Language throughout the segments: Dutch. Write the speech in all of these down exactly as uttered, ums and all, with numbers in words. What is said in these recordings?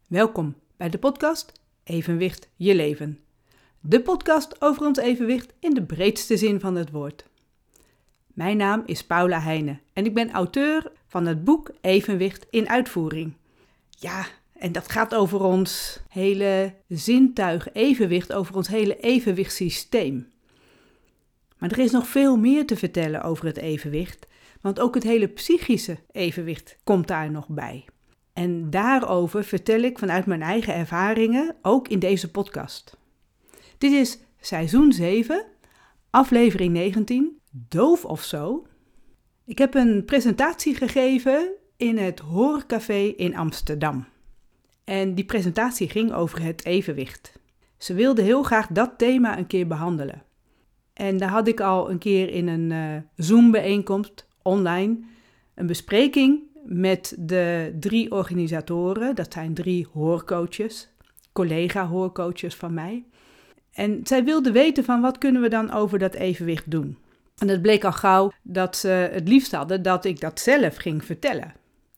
Welkom bij de podcast Evenwicht je leven. De podcast over ons evenwicht in de breedste zin van het woord. Mijn naam is Paula Heijnen en ik ben auteur van het boek Evenwicht in uitvoering. Ja, en dat gaat over ons hele zintuig evenwicht, over ons hele evenwichtssysteem. Maar er is nog veel meer te vertellen over het evenwicht, want ook het hele psychische evenwicht komt daar nog bij. En daarover vertel ik vanuit mijn eigen ervaringen, ook in deze podcast. Dit is seizoen zeven, aflevering negentien, Doof of zo. Ik heb een presentatie gegeven in het Hoorcafé in Amsterdam. En die presentatie ging over het evenwicht. Ze wilden heel graag dat thema een keer behandelen. En daar had ik al een keer in een uh, Zoom-bijeenkomst online een bespreking met de drie organisatoren. Dat zijn drie hoorcoaches, collega-hoorcoaches van mij. En zij wilden weten van wat kunnen we dan over dat evenwicht doen. En het bleek al gauw dat ze het liefst hadden dat ik dat zelf ging vertellen.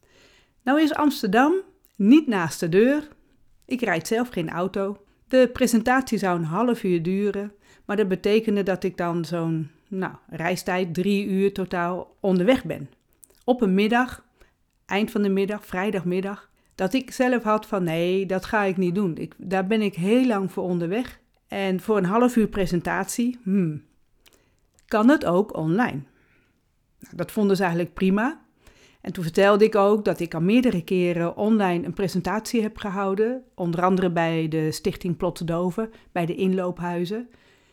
Nou is Amsterdam niet naast de deur. Ik rijd zelf geen auto. De presentatie zou een half uur duren. Maar dat betekende dat ik dan zo'n nou, reistijd, drie uur totaal onderweg ben. Op een middag, eind van de middag, vrijdagmiddag, dat ik zelf had van nee, dat ga ik niet doen. Ik, daar ben ik heel lang voor onderweg. En voor een half uur presentatie, hmm, kan het ook online. Nou, dat vonden ze eigenlijk prima. En toen vertelde ik ook dat ik al meerdere keren online een presentatie heb gehouden. Onder andere bij de Stichting Plotsedoven, bij de inloophuizen.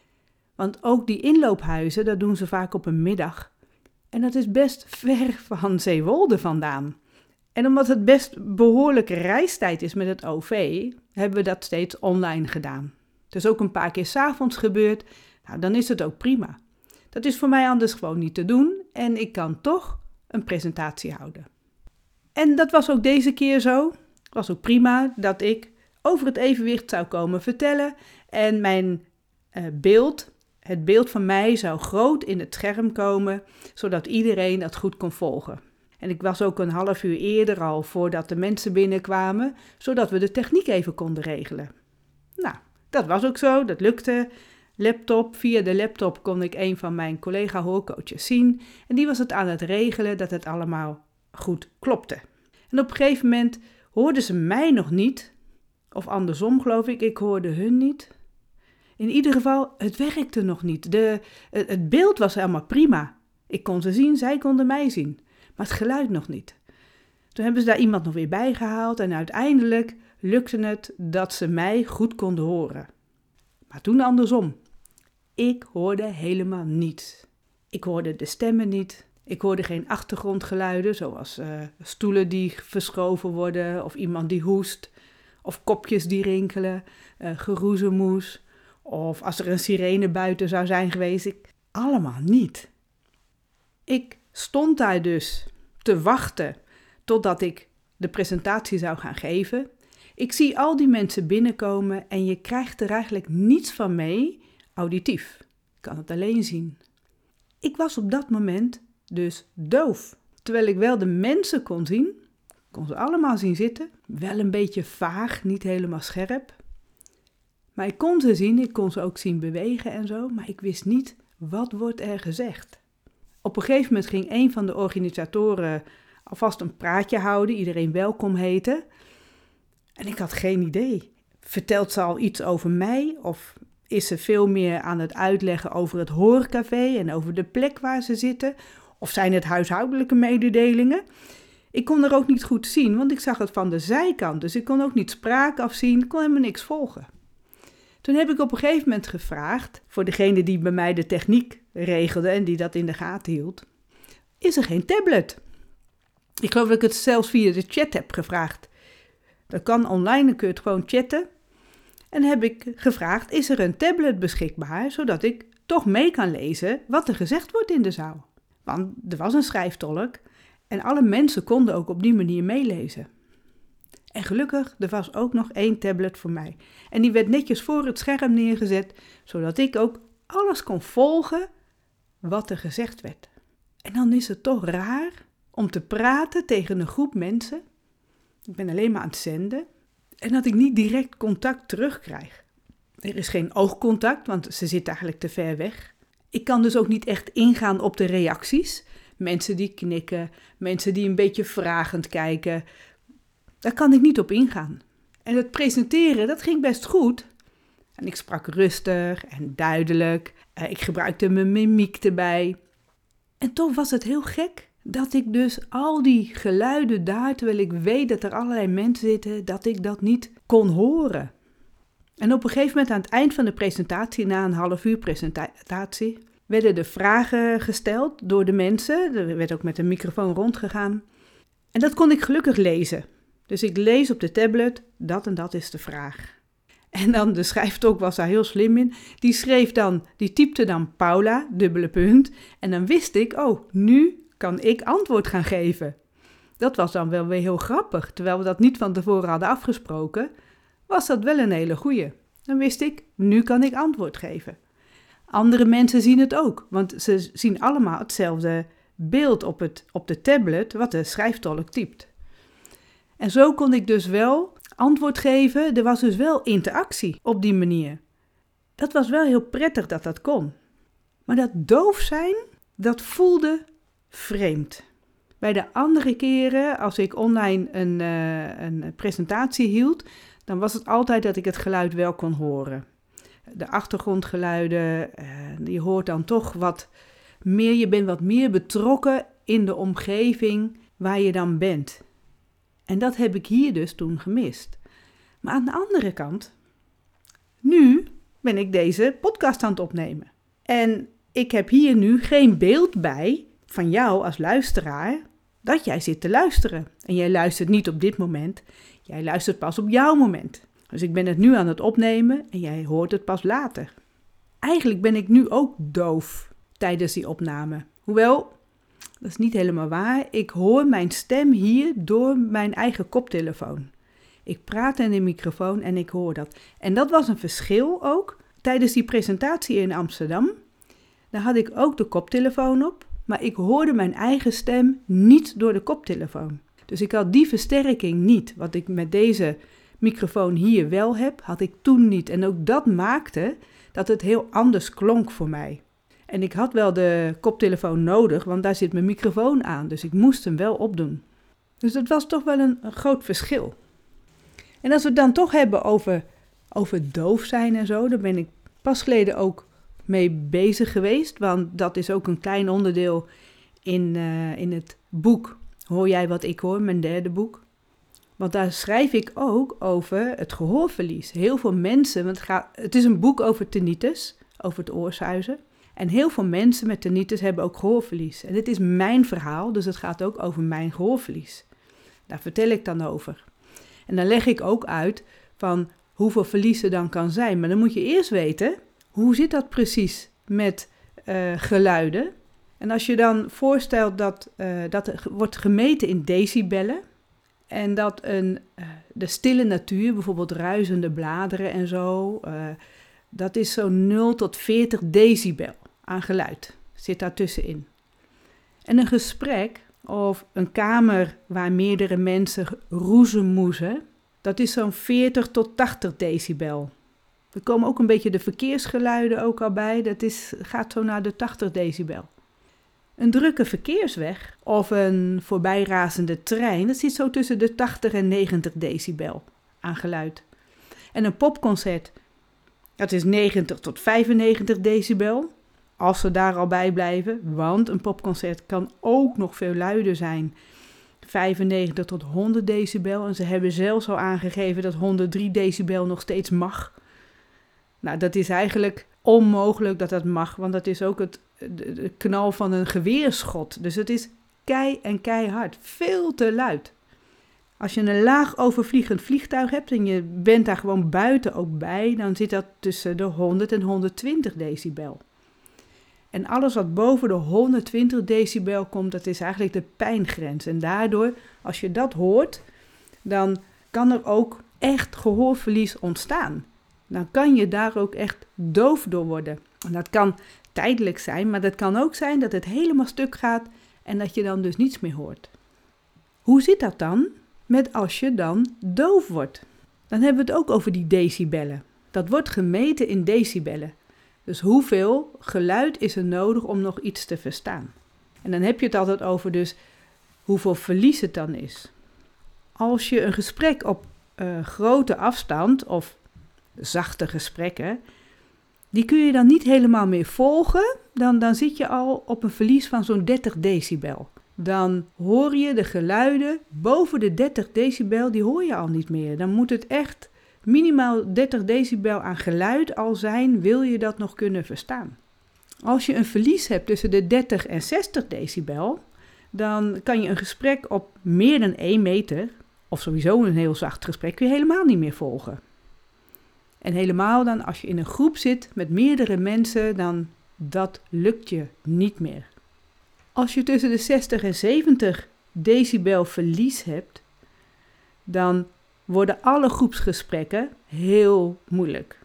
Want ook die inloophuizen, dat doen ze vaak op een middag. En dat is best ver van Zeewolde vandaan. En omdat het best behoorlijke reistijd is met het O V, hebben we dat steeds online gedaan. Het is ook een paar keer 's avonds gebeurd. Nou, dan is het ook prima. Dat is voor mij anders gewoon niet te doen en ik kan toch een presentatie houden. En dat was ook deze keer zo. Het was ook prima dat ik over het evenwicht zou komen vertellen en mijn uh, beeld, het beeld van mij zou groot in het scherm komen, zodat iedereen dat goed kon volgen. En ik was ook een half uur eerder al voordat de mensen binnenkwamen, zodat we de techniek even konden regelen. Nou, dat was ook zo, dat lukte. Laptop, via de laptop kon ik een van mijn collega-hoorcoaches zien. En die was het aan het regelen dat het allemaal goed klopte. En op een gegeven moment hoorden ze mij nog niet. Of andersom geloof ik, ik hoorde hun niet. In ieder geval, het werkte nog niet. De, het, het beeld was helemaal prima. Ik kon ze zien, zij konden mij zien. Maar het geluid nog niet. Toen hebben ze daar iemand nog weer bij gehaald en uiteindelijk lukte het dat ze mij goed konden horen. Maar toen andersom. Ik hoorde helemaal niets. Ik hoorde de stemmen niet. Ik hoorde geen achtergrondgeluiden, zoals uh, stoelen die verschoven worden, of iemand die hoest, of kopjes die rinkelen, uh, geroezemoes, of als er een sirene buiten zou zijn geweest. Ik, allemaal niet. Ik stond daar dus te wachten totdat ik de presentatie zou gaan geven. Ik zie al die mensen binnenkomen en je krijgt er eigenlijk niets van mee, auditief. Ik kan het alleen zien. Ik was op dat moment dus doof. Terwijl ik wel de mensen kon zien, kon ze allemaal zien zitten. Wel een beetje vaag, niet helemaal scherp. Maar ik kon ze zien, ik kon ze ook zien bewegen en zo, maar ik wist niet wat wordt er gezegd. Op een gegeven moment ging een van de organisatoren alvast een praatje houden, iedereen welkom heten. En ik had geen idee. Vertelt ze al iets over mij of is ze veel meer aan het uitleggen over het hoorcafé en over de plek waar ze zitten? Of zijn het huishoudelijke mededelingen? Ik kon er ook niet goed zien, want ik zag het van de zijkant. Dus ik kon ook niet spraak afzien, ik kon helemaal niks volgen. Toen heb ik op een gegeven moment gevraagd, voor degene die bij mij de techniek regelde en die dat in de gaten hield, is er geen tablet? Ik geloof dat ik het zelfs via de chat heb gevraagd. Dat kan online, dan kun je het gewoon chatten. En heb ik gevraagd, is er een tablet beschikbaar, zodat ik toch mee kan lezen wat er gezegd wordt in de zaal. Want er was een schrijftolk en alle mensen konden ook op die manier meelezen. En gelukkig, er was ook nog één tablet voor mij. En die werd netjes voor het scherm neergezet, zodat ik ook alles kon volgen wat er gezegd werd. En dan is het toch raar om te praten tegen een groep mensen. Ik ben alleen maar aan het zenden. En dat ik niet direct contact terugkrijg. Er is geen oogcontact, want ze zit eigenlijk te ver weg. Ik kan dus ook niet echt ingaan op de reacties. Mensen die knikken, mensen die een beetje vragend kijken. Daar kan ik niet op ingaan. En het presenteren, dat ging best goed. En ik sprak rustig en duidelijk. Ik gebruikte mijn mimiek erbij. En toch was het heel gek dat ik dus al die geluiden daar, terwijl ik weet dat er allerlei mensen zitten, dat ik dat niet kon horen. En op een gegeven moment aan het eind van de presentatie, na een half uur presentatie, werden de vragen gesteld door de mensen. Er werd ook met een microfoon rondgegaan. En dat kon ik gelukkig lezen. Dus ik lees op de tablet, dat en dat is de vraag. En dan de schrijftolk was daar heel slim in. Die schreef dan, die typte dan Paula, dubbele punt. En dan wist ik, oh, nu kan ik antwoord gaan geven. Dat was dan wel weer heel grappig. Terwijl we dat niet van tevoren hadden afgesproken, was dat wel een hele goeie. Dan wist ik, nu kan ik antwoord geven. Andere mensen zien het ook, want ze zien allemaal hetzelfde beeld op, het, op de tablet wat de schrijftolk typt. En zo kon ik dus wel antwoord geven. Er was dus wel interactie op die manier. Dat was wel heel prettig dat dat kon. Maar dat doof zijn, dat voelde vreemd. Bij de andere keren, als ik online een, uh, een presentatie hield, dan was het altijd dat ik het geluid wel kon horen. De achtergrondgeluiden, uh, je hoort dan toch wat meer, je bent wat meer betrokken in de omgeving waar je dan bent. En dat heb ik hier dus toen gemist. Maar aan de andere kant, nu ben ik deze podcast aan het opnemen. En ik heb hier nu geen beeld bij van jou als luisteraar dat jij zit te luisteren. En jij luistert niet op dit moment, jij luistert pas op jouw moment. Dus ik ben het nu aan het opnemen en jij hoort het pas later. Eigenlijk ben ik nu ook doof tijdens die opname. Hoewel, dat is niet helemaal waar. Ik hoor mijn stem hier door mijn eigen koptelefoon. Ik praat in de microfoon en ik hoor dat. En dat was een verschil ook. Tijdens die presentatie in Amsterdam, daar had ik ook de koptelefoon op, maar ik hoorde mijn eigen stem niet door de koptelefoon. Dus ik had die versterking niet. Wat ik met deze microfoon hier wel heb, had ik toen niet. En ook dat maakte dat het heel anders klonk voor mij. En ik had wel de koptelefoon nodig, want daar zit mijn microfoon aan. Dus ik moest hem wel opdoen. Dus dat was toch wel een, een groot verschil. En als we het dan toch hebben over, over doof zijn en zo, daar ben ik pas geleden ook mee bezig geweest. Want dat is ook een klein onderdeel in, uh, in het boek Hoor jij wat ik hoor, mijn derde boek. Want daar schrijf ik ook over het gehoorverlies. Heel veel mensen, want het, gaat, het is een boek over tinnitus, over het oorsuizen. En heel veel mensen met tinnitus hebben ook gehoorverlies. En dit is mijn verhaal, dus het gaat ook over mijn gehoorverlies. Daar vertel ik dan over. En dan leg ik ook uit van hoeveel verlies er dan kan zijn. Maar dan moet je eerst weten, hoe zit dat precies met uh, geluiden? En als je dan voorstelt dat uh, dat wordt gemeten in decibellen. En dat een, uh, de stille natuur, bijvoorbeeld ruisende bladeren en zo, uh, dat is zo'n nul tot veertig decibel aan geluid. Zit daar tussenin. En een gesprek of een kamer waar meerdere mensen roezemoezen, dat is zo'n veertig tot tachtig decibel. Er komen ook een beetje de verkeersgeluiden ook al bij. Dat is, gaat zo naar de tachtig decibel. Een drukke verkeersweg of een voorbijrazende trein, dat zit zo tussen de tachtig en negentig decibel aan geluid. En een popconcert, dat is negentig tot vijfennegentig decibel, als ze daar al bij blijven. Want een popconcert kan ook nog veel luider zijn. vijfennegentig tot honderd decibel. En ze hebben zelfs al aangegeven dat honderddrie decibel nog steeds mag. Nou, dat is eigenlijk onmogelijk dat dat mag, want dat is ook het de, de knal van een geweerschot. Dus het is kei en keihard. Veel te luid. Als je een laag overvliegend vliegtuig hebt en je bent daar gewoon buiten ook bij, dan zit dat tussen de honderd en honderdtwintig decibel. En alles wat boven de honderdtwintig decibel komt, dat is eigenlijk de pijngrens. En daardoor, als je dat hoort, dan kan er ook echt gehoorverlies ontstaan. Dan kan je daar ook echt doof door worden. En dat kan tijdelijk zijn, maar dat kan ook zijn dat het helemaal stuk gaat en dat je dan dus niets meer hoort. Hoe zit dat dan met als je dan doof wordt? Dan hebben we het ook over die decibellen. Dat wordt gemeten in decibellen. Dus hoeveel geluid is er nodig om nog iets te verstaan? En dan heb je het altijd over dus hoeveel verlies het dan is. Als je een gesprek op uh, grote afstand of zachte gesprekken, die kun je dan niet helemaal meer volgen, dan, dan zit je al op een verlies van zo'n dertig decibel. Dan hoor je de geluiden boven de dertig decibel, die hoor je al niet meer. Dan moet het echt minimaal dertig decibel aan geluid al zijn, wil je dat nog kunnen verstaan. Als je een verlies hebt tussen de dertig en zestig decibel, dan kan je een gesprek op meer dan één meter, of sowieso een heel zacht gesprek, kun je helemaal niet meer volgen. En helemaal dan als je in een groep zit met meerdere mensen, dan dat lukt je niet meer. Als je tussen de zestig en zeventig decibel verlies hebt, dan worden alle groepsgesprekken heel moeilijk.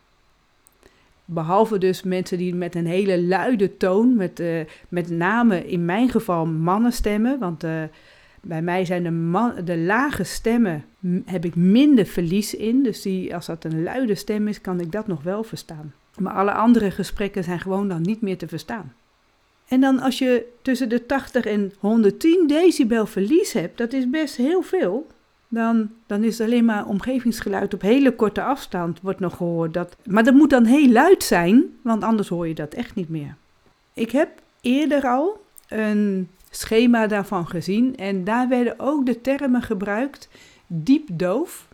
Behalve dus mensen die met een hele luide toon, met, uh, met name in mijn geval mannenstemmen, want uh, bij mij zijn de, man, de lage stemmen, m- heb ik minder verlies in. Dus die, als dat een luide stem is, kan ik dat nog wel verstaan. Maar alle andere gesprekken zijn gewoon dan niet meer te verstaan. En dan als je tussen de tachtig en honderdtien decibel verlies hebt, dat is best heel veel. Dan, dan is het alleen maar omgevingsgeluid op hele korte afstand wordt nog gehoord. Dat, maar dat moet dan heel luid zijn, want anders hoor je dat echt niet meer. Ik heb eerder al een schema daarvan gezien en daar werden ook de termen gebruikt diepdoof.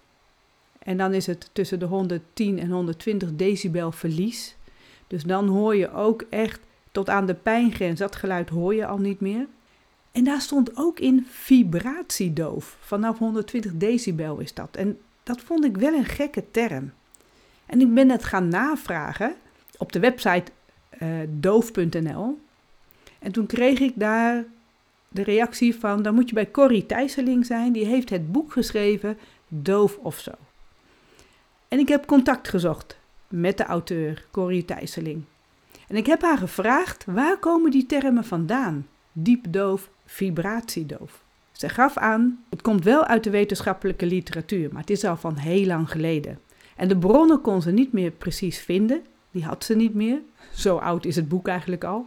En dan is het tussen de honderdtien en honderdtwintig decibel verlies. Dus dan hoor je ook echt tot aan de pijngrens, dat geluid hoor je al niet meer. En daar stond ook in vibratiedoof. Vanaf honderdtwintig decibel is dat. En dat vond ik wel een gekke term. En ik ben het gaan navragen op de website uh, doof punt n l. En toen kreeg ik daar de reactie van, dan moet je bij Corrie Thijsseling zijn. Die heeft het boek geschreven, Doof of Zo. En ik heb contact gezocht met de auteur, Corrie Thijsseling. En ik heb haar gevraagd, waar komen die termen vandaan? Diepdoof, vibratiedoof. Ze gaf aan, het komt wel uit de wetenschappelijke literatuur, maar het is al van heel lang geleden. En de bronnen kon ze niet meer precies vinden, die had ze niet meer. Zo oud is het boek eigenlijk al.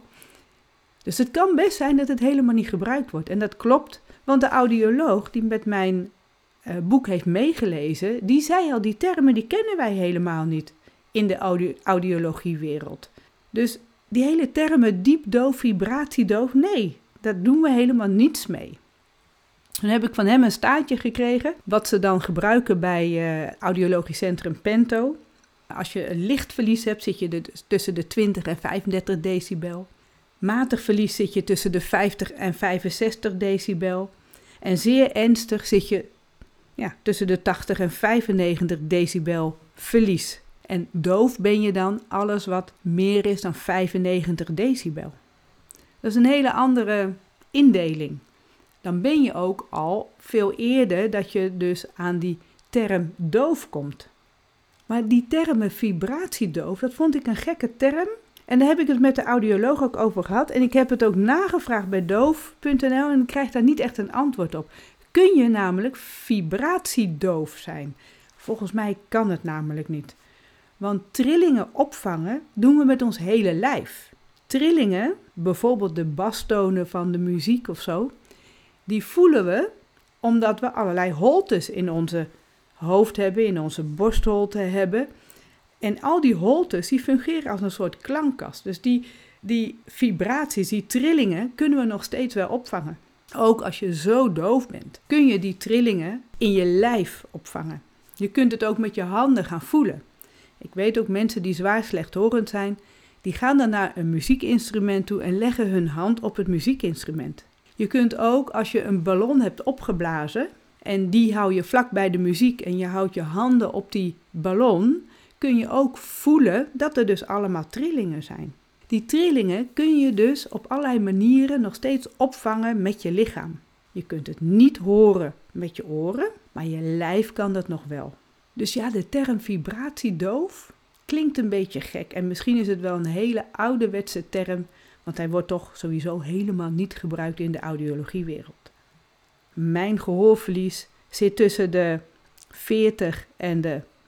Dus het kan best zijn dat het helemaal niet gebruikt wordt. En dat klopt, want de audioloog die met mijn uh, boek heeft meegelezen, die zei al, die termen die kennen wij helemaal niet in de audio- audiologiewereld. Dus die hele termen diepdoof, vibratiedoof, nee, daar doen we helemaal niets mee. Toen heb ik van hem een staartje gekregen, wat ze dan gebruiken bij uh, Audiologisch Centrum Pento. Als je een licht verlies hebt, zit je de, tussen de twintig en vijfendertig decibel. Matig verlies zit je tussen de vijftig en vijfenzestig decibel. En zeer ernstig zit je ja, tussen de tachtig en vijfennegentig decibel verlies. En doof ben je dan alles wat meer is dan vijfennegentig decibel. Dat is een hele andere indeling. Dan ben je ook al veel eerder dat je dus aan die term doof komt. Maar die termen vibratiedoof, dat vond ik een gekke term. En daar heb ik het met de audioloog ook over gehad. En ik heb het ook nagevraagd bij doof punt n l en ik krijg daar niet echt een antwoord op. Kun je namelijk vibratiedoof zijn? Volgens mij kan het namelijk niet. Want trillingen opvangen doen we met ons hele lijf. Trillingen, bijvoorbeeld de bastonen van de muziek of zo, die voelen we omdat we allerlei holtes in onze hoofd hebben, in onze borstholte hebben. En al die holtes die fungeren als een soort klankkast. Dus die, die vibraties, die trillingen kunnen we nog steeds wel opvangen. Ook als je zo doof bent, kun je die trillingen in je lijf opvangen. Je kunt het ook met je handen gaan voelen. Ik weet ook mensen die zwaar slechthorend zijn, die gaan dan naar een muziekinstrument toe en leggen hun hand op het muziekinstrument. Je kunt ook, als je een ballon hebt opgeblazen en die hou je vlak bij de muziek en je houdt je handen op die ballon, kun je ook voelen dat er dus allemaal trillingen zijn. Die trillingen kun je dus op allerlei manieren nog steeds opvangen met je lichaam. Je kunt het niet horen met je oren, maar je lijf kan dat nog wel. Dus ja, de term vibratiedoof klinkt een beetje gek en misschien is het wel een hele ouderwetse term, want hij wordt toch sowieso helemaal niet gebruikt in de audiologiewereld. Mijn gehoorverlies zit tussen de veertig en de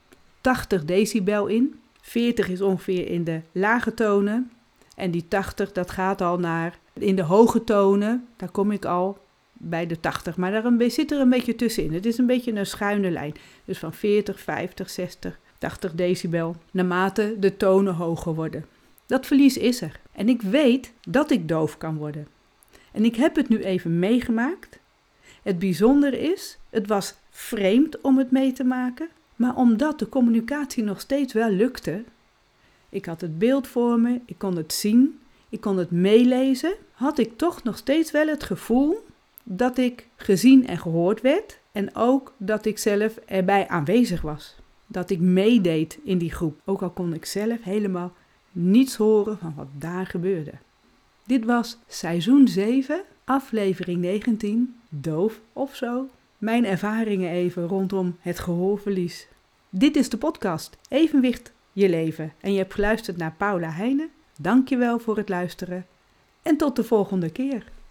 tachtig decibel in. veertig is ongeveer in de lage tonen. En die tachtig, dat gaat al naar in de hoge tonen. Daar kom ik al bij de tachtig. Maar daar zit er een beetje tussenin. Het is een beetje een schuine lijn. Dus van veertig, vijftig, zestig, tachtig decibel. Naarmate de tonen hoger worden. Dat verlies is er. En ik weet dat ik doof kan worden. En ik heb het nu even meegemaakt. Het bijzondere is, het was vreemd om het mee te maken. Maar omdat de communicatie nog steeds wel lukte. Ik had het beeld voor me, ik kon het zien, ik kon het meelezen. Had ik toch nog steeds wel het gevoel dat ik gezien en gehoord werd. En ook dat ik zelf erbij aanwezig was. Dat ik meedeed in die groep. Ook al kon ik zelf helemaal niets horen van wat daar gebeurde. Dit was seizoen zeven, aflevering negentien, doof of zo. Mijn ervaringen even rondom het gehoorverlies. Dit is de podcast Evenwicht je leven. En je hebt geluisterd naar Paula Heijnen. Dank je wel voor het luisteren. En tot de volgende keer.